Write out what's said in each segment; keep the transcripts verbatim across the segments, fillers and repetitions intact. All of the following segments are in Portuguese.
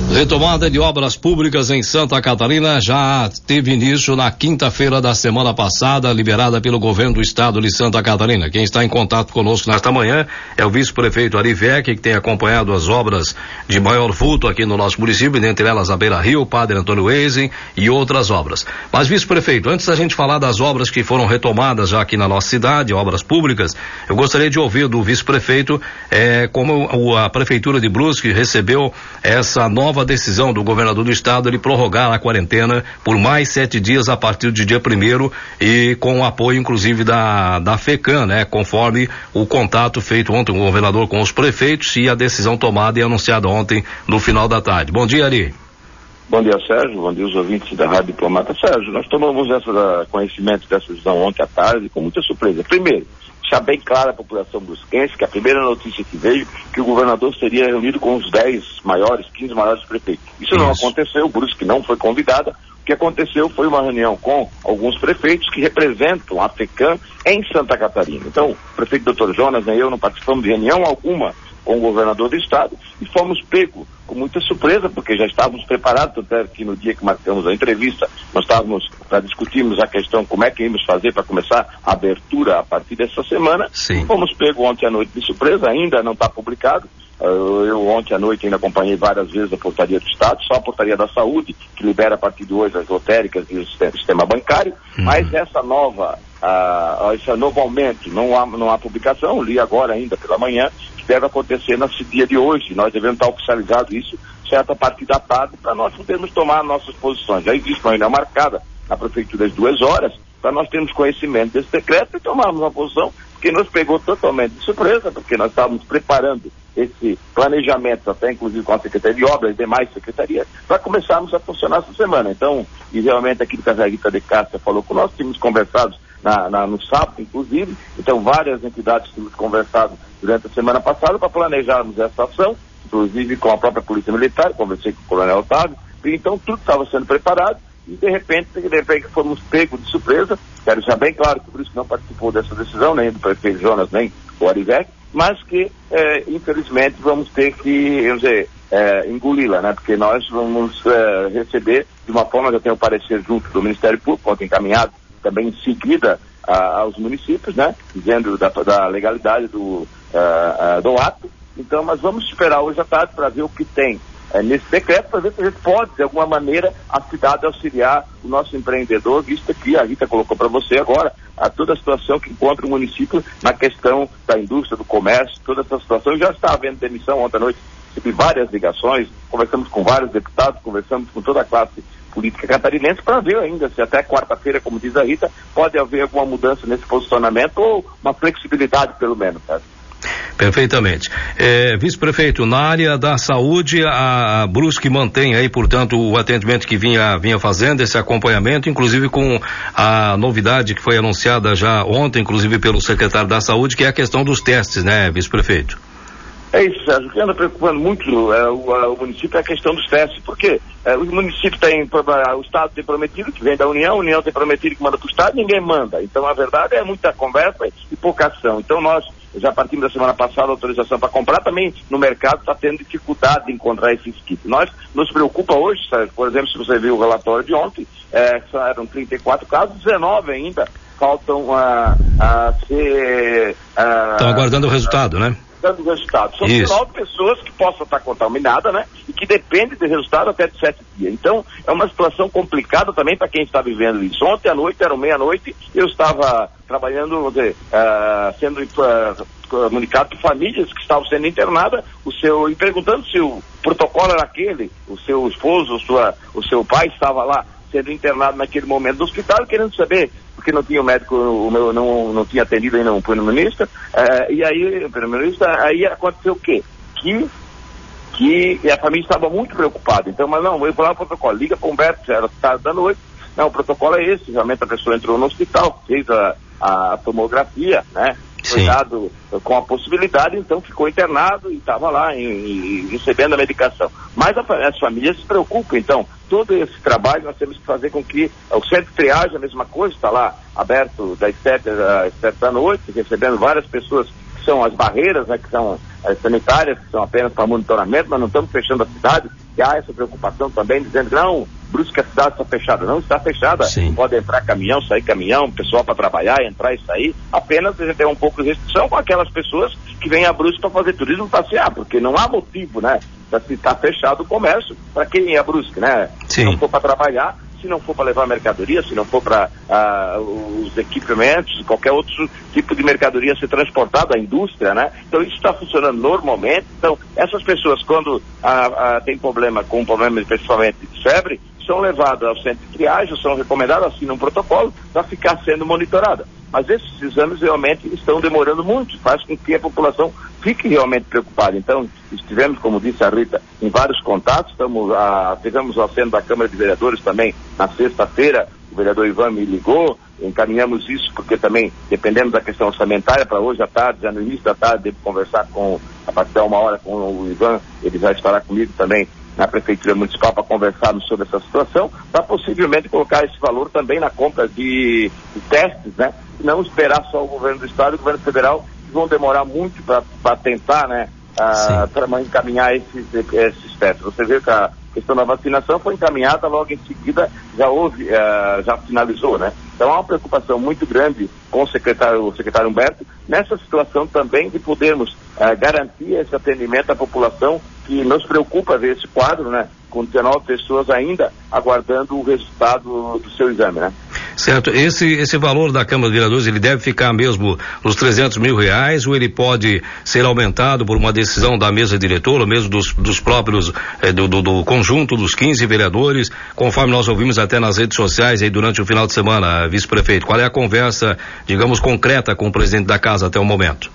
Retomada de obras públicas em Santa Catarina já teve início na quinta-feira da semana passada, liberada pelo governo do estado de Santa Catarina. Quem está em contato conosco nesta manhã é o vice-prefeito Ari Vec, que tem acompanhado as obras de maior vulto aqui no nosso município, dentre elas a Beira Rio, Padre Antônio Eisen e outras obras. Mas, vice-prefeito, antes da gente falar das obras que foram retomadas já aqui na nossa cidade, obras públicas, eu gostaria de ouvir do vice-prefeito eh, como a prefeitura de Brusque recebeu essa nova decisão do governador do estado de prorrogar a quarentena por mais sete dias a partir do dia primeiro e com o apoio inclusive da, da FECAM, né? Conforme o contato feito ontem com o governador com os prefeitos e a decisão tomada e anunciada ontem no final da tarde. Bom dia, Ari. Bom dia, Sérgio. Bom dia, os ouvintes da Rádio Diplomata. Sérgio, nós tomamos essa, conhecimento dessa decisão ontem à tarde com muita surpresa. Primeiro, deixar bem claro à população brusquense que a primeira notícia que veio, que o governador seria reunido com os dez maiores, quinze maiores prefeitos. Isso, Isso. não aconteceu, o Brusque não foi convidada. O que aconteceu foi uma reunião com alguns prefeitos que representam a FECAM em Santa Catarina. Então, o prefeito doutor Jonas e eu não participamos de reunião alguma com o governador do estado e fomos pegos com muita surpresa, porque já estávamos preparados, até que no dia que marcamos a entrevista, nós estávamos para discutirmos a questão como é que íamos fazer para começar a abertura a partir dessa semana. Sim. Fomos pegos ontem à noite de surpresa, ainda não está publicado. Uh, eu ontem à noite ainda acompanhei várias vezes a portaria do estado, só a portaria da saúde, que libera a partir de hoje as lotéricas e o sistema, sistema bancário, uhum. Mas essa nova, uh, esse novo aumento, não há, não há publicação, li agora ainda pela manhã, deve acontecer nesse dia de hoje. Nós devemos estar oficializado isso, certo, a partir da tarde, para nós podermos tomar nossas posições. Já existe uma reunião marcada na prefeitura às duas horas, para nós termos conhecimento desse decreto e tomarmos uma posição, porque nos pegou totalmente de surpresa, porque nós estávamos preparando esse planejamento, até inclusive com a Secretaria de Obras e demais secretarias, para começarmos a funcionar essa semana. Então, e realmente aquilo que a Rita de Cássia falou com nós, tínhamos conversado Na, na, no sábado, inclusive, então várias entidades temos conversado durante a semana passada para planejarmos essa ação, inclusive com a própria Polícia Militar, conversei com o Coronel Otávio, e então tudo estava sendo preparado e de repente, de repente fomos pegos de surpresa. Quero deixar bem claro que por isso não participou dessa decisão, nem do prefeito Jonas, nem do Arivec, mas que eh, infelizmente vamos ter que, eu dizer, eh, engoli-la, né? Porque nós vamos eh, receber de uma forma, já tem o parecer junto do Ministério Público, ontem encaminhado também em seguida uh, aos municípios, né, dizendo da, da legalidade do, uh, uh, do ato. Então, mas vamos esperar hoje à tarde para ver o que tem uh, nesse decreto, para ver se a gente pode, de alguma maneira, a cidade auxiliar o nosso empreendedor, visto que a Rita colocou para você agora a toda a situação que encontra o município na questão da indústria, do comércio, toda essa situação. Já está havendo demissão ontem à noite, recebi várias ligações, conversamos com vários deputados, conversamos com toda a classe política catarinense para ver ainda se até quarta-feira, como diz a Rita, pode haver alguma mudança nesse posicionamento ou uma flexibilidade pelo menos, sabe? Perfeitamente. É, vice-prefeito, na área da saúde, a Brusque mantém aí, portanto, o atendimento que vinha, vinha fazendo, esse acompanhamento, inclusive com a novidade que foi anunciada já ontem, inclusive pelo secretário da Saúde, que é a questão dos testes, né, vice-prefeito? É isso, Sérgio. O que anda preocupando muito é, o, a, o município é a questão dos testes. Por quê? É, o município tem, o Estado tem prometido que vem da União, a União tem prometido que manda para o Estado, ninguém manda. Então, a verdade é muita conversa e pouca ação. Então, nós já partimos da semana passada a autorização para comprar, também no mercado está tendo dificuldade de encontrar esses kits. Nós nos preocupa hoje, Sérgio, por exemplo, se você viu o relatório de ontem, é, eram trinta e quatro casos, dezenove ainda faltam a, a ser... Estão aguardando o resultado, né? Dando resultado. São dezenove pessoas que possam estar contaminadas, né? E que dependem de resultado até de sete dias. Então, é uma situação complicada também para quem está vivendo isso. Ontem à noite, era meia-noite, eu estava trabalhando, vou dizer, uh, sendo uh, comunicado por famílias que estavam sendo internadas, o seu, e perguntando se o protocolo era aquele, o seu esposo, o, sua, o seu pai estava lá sendo internado naquele momento do hospital, querendo saber, porque não tinha o médico, o meu não, não tinha atendido ainda o primeiro-ministro, uh, e aí, o primeiro-ministro, aí aconteceu o quê? Que, que a família estava muito preocupada. Então, mas não, eu vou lá o protocolo, liga para o Humberto, era tarde da noite, não, o protocolo é esse, realmente a pessoa entrou no hospital, fez a, a tomografia, né? Foi dado com a possibilidade, então ficou internado e estava lá em, em, recebendo a medicação. Mas a, as famílias se preocupam, então, todo esse trabalho nós temos que fazer com que o centro de triagem, a mesma coisa, está lá aberto das sete às sete da noite, recebendo várias pessoas que são as barreiras, né, que são as sanitárias, que são apenas para monitoramento, mas não estamos fechando a cidade, que há essa preocupação também, dizendo que não, Brusque, a cidade está fechada. Não está fechada. Sim. Pode entrar caminhão, sair caminhão, pessoal para trabalhar, entrar e sair. Apenas a gente tem um pouco de restrição com aquelas pessoas que vêm a Brusque para fazer turismo passear, porque não há motivo, né, para se estar fechado o comércio para quem é a Brusque, né? Sim. Se não for para trabalhar, se não for para levar mercadoria, se não for para uh, os equipamentos, qualquer outro tipo de mercadoria ser transportada, a indústria, né? Então isso está funcionando normalmente. Então essas pessoas, quando uh, uh, tem problema com problema principalmente de febre, são levadas ao centro de triagem, são recomendadas, assinam um protocolo para ficar sendo monitorada. Mas esses exames realmente estão demorando muito, faz com que a população fique realmente preocupada. Então, estivemos, como disse a Rita, em vários contatos, estamos, ah, tivemos o assento da Câmara de Vereadores também na sexta-feira, o vereador Ivan me ligou, encaminhamos isso porque também dependemos da questão orçamentária para hoje à tarde, já no início da tarde, devo conversar com, a partir de uma hora com o Ivan, ele já estará comigo também na Prefeitura Municipal para conversarmos sobre essa situação, para possivelmente colocar esse valor também na compra de, de testes, né? E não esperar só o governo do Estado e o governo federal, que vão demorar muito para tentar, né, para encaminhar esses, esses testes. Você vê que a questão da vacinação foi encaminhada, logo em seguida já houve, uh, já finalizou, né? Então há uma preocupação muito grande com o secretário, o secretário Humberto, nessa situação também de podermos uh, garantir esse atendimento à população, que nos preocupa ver esse quadro, né? Com dezenove pessoas ainda aguardando o resultado do seu exame, né? Certo. Esse, esse valor da Câmara de Vereadores, ele deve ficar mesmo nos trezentos mil reais, ou ele pode ser aumentado por uma decisão da mesa diretora, ou mesmo dos, dos próprios, eh, do, do, do conjunto dos quinze vereadores, conforme nós ouvimos até nas redes sociais aí durante o final de semana, vice-prefeito? Qual é a conversa, digamos, concreta com o presidente da casa até o momento?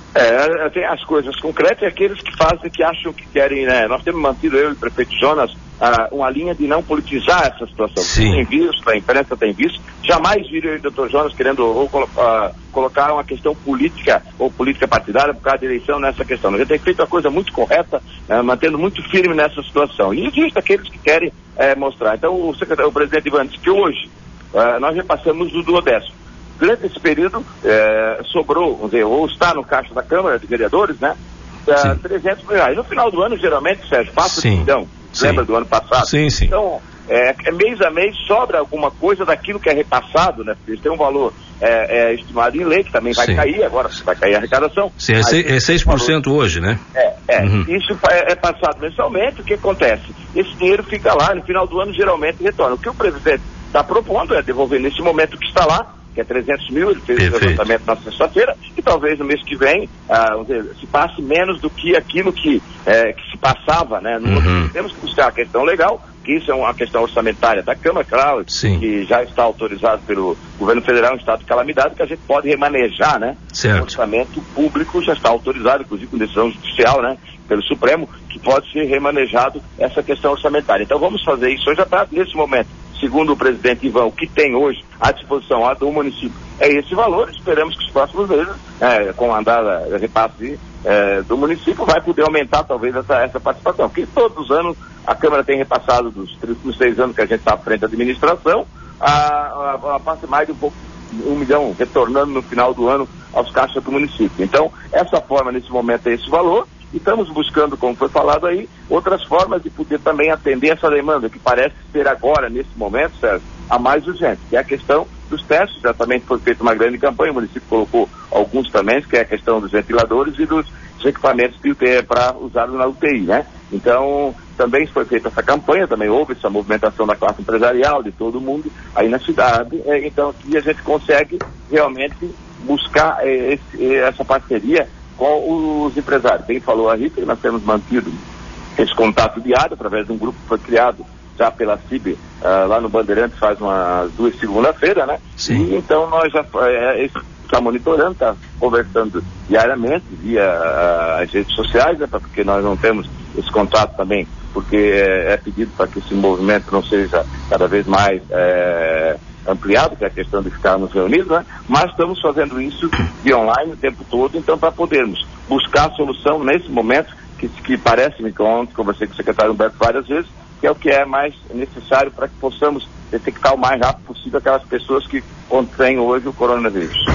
É, tem as coisas concretas e aqueles que fazem, que acham que querem, né? Nós temos mantido, eu e o prefeito Jonas, ah, uma linha de não politizar essa situação. Sim. Tem visto, a imprensa tem visto, jamais viram eu e o doutor Jonas querendo ou, uh, colocar uma questão política ou política partidária por causa da eleição nessa questão. A gente tem feito a coisa muito correta, uh, mantendo muito firme nessa situação. E existe aqueles que querem uh, mostrar. Então o, secretário, o presidente Ivan disse que hoje uh, nós repassamos o duodécimo. Durante esse período, eh, sobrou, vamos dizer, ou está no caixa da Câmara de Vereadores, né? Eh, trezentos mil reais. No final do ano, geralmente, Sérgio, passa o milhão. Lembra do ano passado? Sim, sim. Então, é, é mês a mês sobra alguma coisa daquilo que é repassado, né? Porque tem um valor é, é, estimado em lei, que também vai sim. cair, agora vai cair a arrecadação. Sim, é, seis, é seis por cento valor, hoje, né? É, é. Uhum. Isso é, é passado mensalmente, o que acontece? Esse dinheiro fica lá, no final do ano, geralmente retorna. O que o presidente está propondo é devolver nesse momento que está lá, que é trezentos mil, ele fez o levantamento na sexta-feira, e talvez no mês que vem ah, vamos dizer, se passe menos do que aquilo que, é, que se passava, né? No uhum. Temos que buscar a questão legal, que isso é uma questão orçamentária da Câmara, claro, sim. que já está autorizado pelo governo federal em estado de calamidade, que a gente pode remanejar, né? Certo. O orçamento público já está autorizado, inclusive com decisão judicial, né? Pelo Supremo, que pode ser remanejado essa questão orçamentária. Então vamos fazer isso hoje à tarde, nesse momento. Segundo o presidente Ivan, o que tem hoje à disposição a do município é esse valor. Esperamos que os próximos meses, é, com a andada repasse é, do município, vai poder aumentar talvez essa, essa participação. Porque todos os anos a Câmara tem repassado, dos trinta e seis anos que a gente está à frente da administração, a, a, a parte mais de um pouco, um milhão retornando no final do ano aos caixas do município. Então, essa forma nesse momento é esse valor. E estamos buscando, como foi falado aí, outras formas de poder também atender essa demanda, que parece ser agora, nesse momento, Sérgio, a mais urgente, que é a questão dos testes. Já também foi feita uma grande campanha, o município colocou alguns também, que é a questão dos ventiladores e dos exequipamentos para usados na U T I, né? Então, também foi feita essa campanha, também houve essa movimentação da classe empresarial, de todo mundo aí na cidade. É, então, aqui a gente consegue realmente buscar é, esse, essa parceria com os empresários. Quem falou a Rita, nós temos mantido esse contato diário através de um grupo que foi criado já pela C I B, uh, lá no Bandeirantes, faz umas duas segunda-feira, né? Sim. E então nós já é, está monitorando, está conversando diariamente via uh, as redes sociais, né? Porque nós não temos esse contato também, porque é, é pedido para que esse movimento não seja cada vez mais é, ampliado, que é a questão de ficarmos reunidos, né? Mas estamos fazendo isso de online o tempo todo, então para podermos buscar a solução nesse momento, que, que parece-me que ontem conversei com o secretário Humberto várias vezes, que é o que é mais necessário para que possamos detectar o mais rápido possível aquelas pessoas que contêm hoje o coronavírus. Tá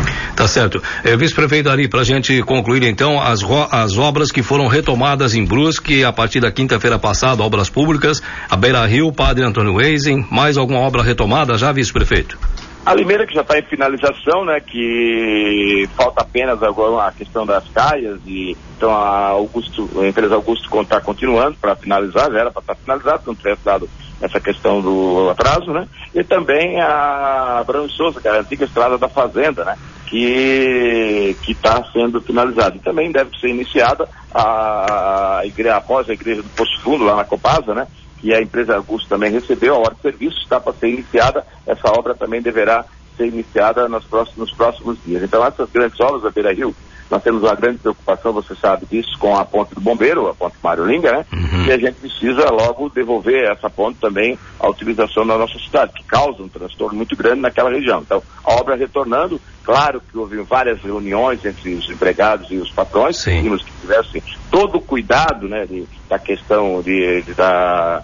Tá certo. É, vice-prefeito Ari, para a gente concluir então, as, as obras que foram retomadas em Brusque a partir da quinta-feira passada, obras públicas, a Beira Rio, Padre Antônio Weisen, mais alguma obra retomada já, vice-prefeito? A Limeira, que já está em finalização, né, que falta apenas agora a questão das caias, e então a Augusto, a empresa Augusto está continuando para finalizar, já era para estar finalizado, não tivesse dado essa questão do atraso, né, e também a Abrão Souza, que é a antiga estrada da Fazenda, né, que que está sendo finalizada. E também deve ser iniciada a, a igreja, após a igreja do Poço Fundo, lá na Copasa, né, e a empresa Augusto também recebeu, a ordem de serviço está para ser iniciada, essa obra também deverá ser iniciada nos próximos, nos próximos dias. Então, essas grandes obras da Beira Rio, nós temos uma grande preocupação, você sabe disso, com a ponte do Bombeiro, a ponte Mário Linga, né? Uhum. E a gente precisa logo devolver essa ponte também à utilização da nossa cidade, que causa um transtorno muito grande naquela região. Então, a obra retornando, claro que houve várias reuniões entre os empregados e os patrões, pedimos que tivessem todo o cuidado, né, de, da questão de, de da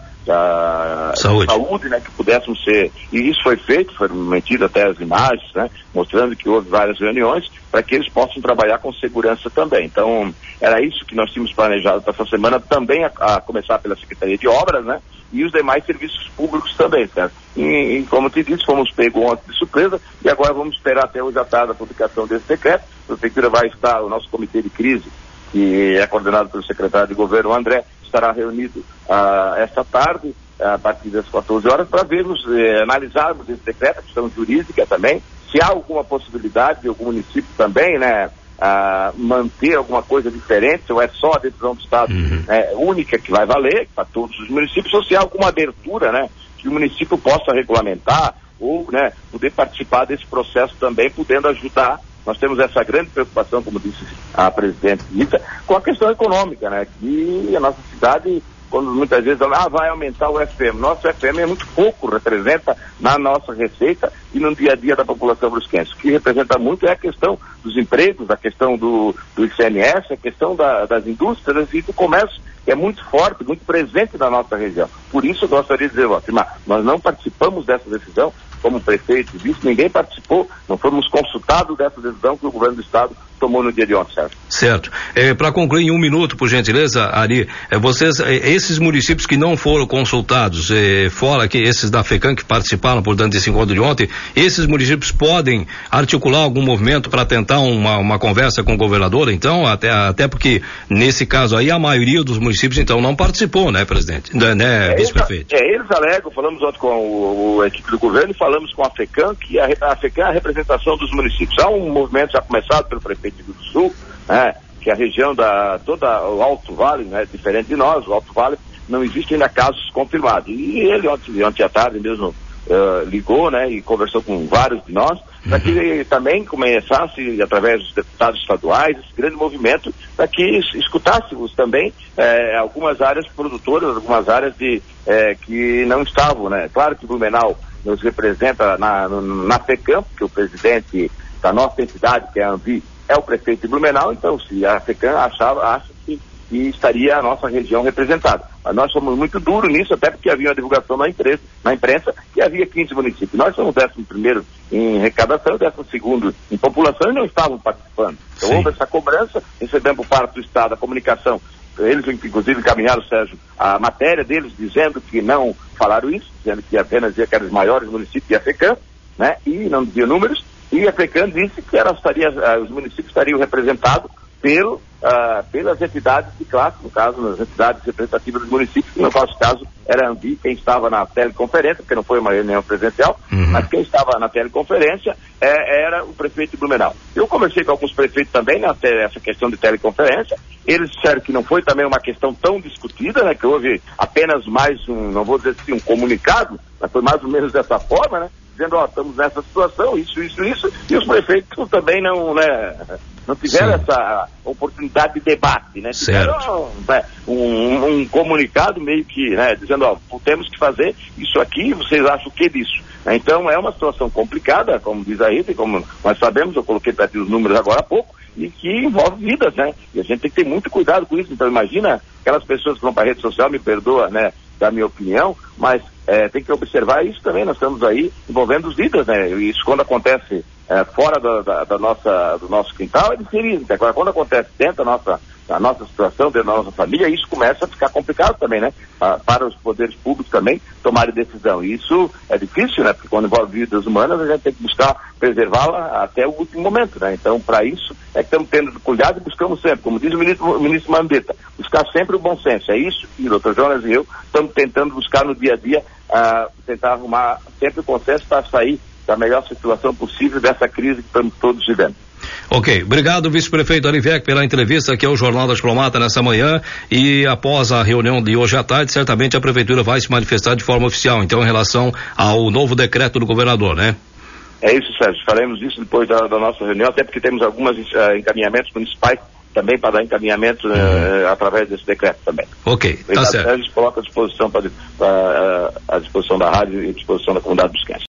da saúde, saúde né, que pudéssemos ser, e isso foi feito, foram metidas até as imagens, né, mostrando que houve várias reuniões para que eles possam trabalhar com segurança também. Então, era isso que nós tínhamos planejado para essa semana, também a, a começar pela Secretaria de Obras, né, e os demais serviços públicos também, certo? E, e como te disse, fomos pegos ontem de surpresa, e agora vamos esperar até hoje à tarde a publicação desse decreto. A Prefeitura vai estar, o nosso comitê de crise, que é coordenado pelo secretário de governo, André, estará reunido uh, esta tarde, uh, a partir das quatorze horas, para vermos, eh, analisarmos esse decreto, a questão jurídica também, se há alguma possibilidade de algum município também, né, uh, manter alguma coisa diferente, ou é só a decisão do Estado uhum. né, única que vai valer para todos os municípios, ou se há alguma abertura, né, que o município possa regulamentar, ou, né, poder participar desse processo também, podendo ajudar. Nós temos essa grande preocupação, como disse a presidente Rita, com a questão econômica, né? Que a nossa cidade, quando muitas vezes ah, vai aumentar o F M. Nosso F M é muito pouco, representa na nossa receita e no dia a dia da população brusquense. O que representa muito é a questão dos empregos, a questão do, do I C M S, a questão da, das indústrias e do comércio, que é muito forte, muito presente na nossa região. Por isso eu gostaria de dizer, ó, nós não participamos dessa decisão, como prefeito disse, ninguém participou, não fomos consultados dessa decisão que o governo do estado tomou no dia de ontem, certo? Certo. É, para concluir em um minuto, por gentileza, Ari, é, vocês, é, esses municípios que não foram consultados, é, fora que esses da FECAM que participaram, portanto, desse encontro de ontem, esses municípios podem articular algum movimento para tentar uma, uma conversa com o governador, então, até, até porque, nesse caso aí, a maioria dos municípios, então, não participou, né, presidente? Né, é, vice-prefeito? É, eles alegam, falamos ontem com o, o, a equipe do governo e falamos com a FECAM, que a, a FECAM é a representação dos municípios. Há um movimento já começado pelo prefeito do Rio do Sul, né, que a região da, toda o Alto Vale, né, diferente de nós, o Alto Vale, não existe ainda casos confirmados. E ele, ontem, ontem à tarde mesmo, uh, ligou, né, e conversou com vários de nós, para que ele também começasse, através dos deputados estaduais, esse grande movimento, para que escutássemos também eh, algumas áreas produtoras, algumas áreas de, eh, que não estavam, né. Claro que o Blumenau nos representa na, na FECAM, porque o presidente da nossa entidade, que é a Anvi, é o prefeito de Blumenau, então se a FECAM achava, acha que, que estaria a nossa região representada. Mas nós somos muito duros nisso, até porque havia uma divulgação na imprensa, na imprensa que havia quinze municípios. Nós somos o décimo primeiro em arrecadação, décimo segundo em população e não estavam participando. Então Sim. houve essa cobrança, recebemos por parte do Estado a comunicação. Eles, inclusive, encaminharam, Sérgio, a matéria deles dizendo que não falaram isso, dizendo que apenas ia aqueles maiores municípios e a FECAM, né, e não dizia números, e a FECAM disse que ela estaria, uh, os municípios estariam representados pelo, uh, pelas entidades de classe, no caso, as entidades representativas dos municípios, que no nosso caso era a Anvi, quem estava na teleconferência, porque não foi uma reunião presencial, uhum. mas quem estava na teleconferência é, era o prefeito de Blumenau. Eu conversei com alguns prefeitos também nessa questão de teleconferência, eles disseram que não foi também uma questão tão discutida, né, que houve apenas mais um, não vou dizer assim, um comunicado, mas foi mais ou menos dessa forma, né, dizendo, ó, estamos nessa situação, isso, isso, isso, e os prefeitos também não, né, não tiveram Sim. essa oportunidade de debate, né, tiveram né, um, um comunicado meio que, né, dizendo, ó, temos que fazer isso aqui, vocês acham o que disso? Então é uma situação complicada, como diz a Rita, e como nós sabemos, eu coloquei para ti os números agora há pouco, e que envolve vidas, né, e a gente tem que ter muito cuidado com isso. Então imagina aquelas pessoas que vão para a rede social, me perdoa, né, da minha opinião, mas é, tem que observar isso também. Nós estamos aí envolvendo os líderes, né? Isso quando acontece é, fora da, da, da nossa, do nosso quintal é diferente. Agora, quando acontece dentro da nossa, da nossa situação, dentro da nossa família, isso começa a ficar complicado também, né? Para, para os poderes públicos também tomarem decisão. E isso é difícil, né? Porque quando envolve vidas humanas, a gente tem que buscar preservá-la até o último momento, né? Então, para isso, é que estamos tendo cuidado e buscamos sempre, como diz o ministro, o ministro Mandetta, buscar sempre o bom senso. É isso que o doutor Jonas e eu estamos tentando buscar no dia a dia, uh, tentar arrumar sempre o consenso para sair da melhor situação possível dessa crise que estamos todos vivendo. Ok, obrigado, vice-prefeito Arivec, pela entrevista aqui ao Jornal da Diplomata nessa manhã, e após a reunião de hoje à tarde, certamente a prefeitura vai se manifestar de forma oficial, então, em relação ao novo decreto do governador, né? É isso, Sérgio, faremos isso depois da, da nossa reunião, até porque temos alguns uh, encaminhamentos municipais também para dar encaminhamento uh, uhum. através desse decreto também. Ok, obrigado, tá certo. Sérgio, coloca à disposição, para, uh, à disposição da rádio e à disposição da comunidade busquense.